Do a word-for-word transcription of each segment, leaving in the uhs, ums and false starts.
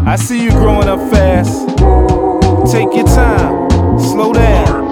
I see you growing up fast. Take your time, slow down.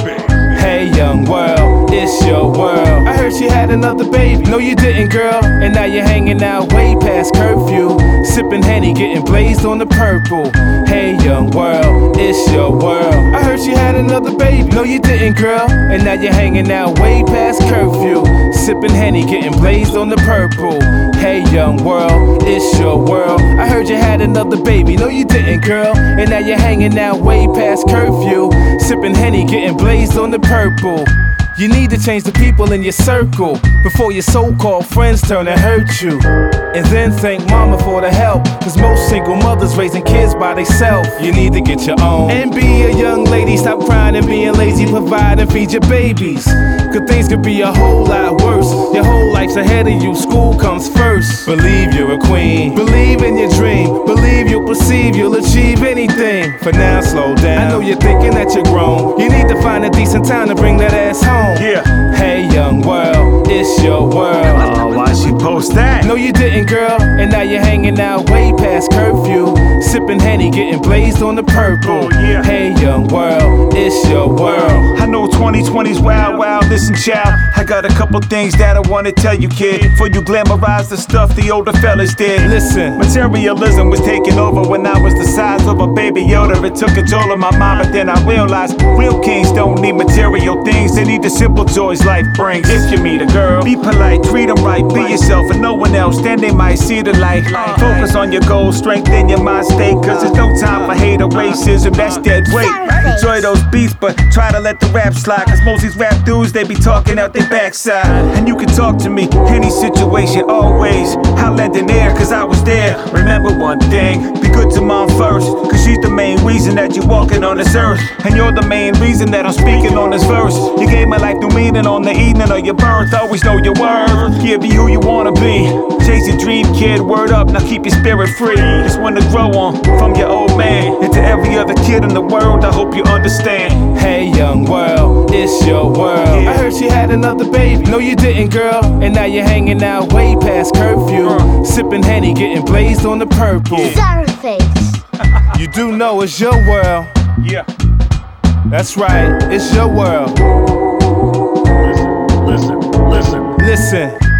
Hey, young world, it's your world. I heard she had another baby. No, you didn't, girl. And now you're hanging out way past curfew, sipping Henny, getting blazed on the purple. Hey, young world, it's your world. I heard she had another baby. No, you didn't, girl. And now you're hanging out way past curfew, sipping Henny, getting blazed on the purple. Hey, young world, it's your world. I heard you had another baby. No, you didn't, girl. And now you're hanging out way past curfew, sipping Henny, getting blazed on the purple. You need to change the people in your circle before your so-called friends turn and hurt you. And then thank mama for the help, cause most single mothers raising kids by themselves. You need to get your own and be a young lady. Stop crying and being lazy, provide and feed your babies, cause things could be a whole lot worse. Your whole life's ahead of you, school comes first. Believe you're a queen, believe in your dream, believe you'll perceive you'll achieve anything. For now, slow down. I know you're thinking that you're grown. You need to find a decent time to bring that ass home. Yeah. Hey, young world, it's your world. Oh, why she post that? No, you didn't, girl. And now you're hanging out way past curfew, sipping Henny, getting blazed on the purple. Oh, yeah. Hey, young world, it's your world. I know twenty twenty's wild, wild. Listen, child, I got a couple things that I wanna tell you, kid. Before you glamorize the stuff the older fellas did. Listen, materialism was taking over when I was the size of a baby Yoda. It took control of my mind, but then I realized real kings don't need material things. They need the simple joys life brings. If you meet a girl, be polite, treat them right, be yourself and no one else, then they might see the light. Focus on your goals, strengthen your mind state, cause there's no time for hate or racism, that's dead weight. Enjoy those beats, but try to let the rap slide, cause most these rap dudes, they be talking out their backside. And you can talk to me, any situation, always. I'll lend an ear, cause I was there. Remember one thing, be good to mom first, cause she's the main reason that you're walking on this earth. And you're the main reason that I'm speaking on this verse. You gave my life new meaning on the evening of your birth. Always know your worth, yeah, be who you wanna be. Chase your dream, kid, word up, now keep your spirit free. It's one to grow on, from your old man. And to every other kid in the world, I hope you understand. Hey, young world, it's your world. Yeah. I heard she had another baby. No, you didn't, girl. And now you're hanging out way past curfew, uh. sipping Henny, getting blazed on the purple. Sorry face. You do know it's your world. Yeah. That's right, it's your world. Listen, listen, listen. Listen.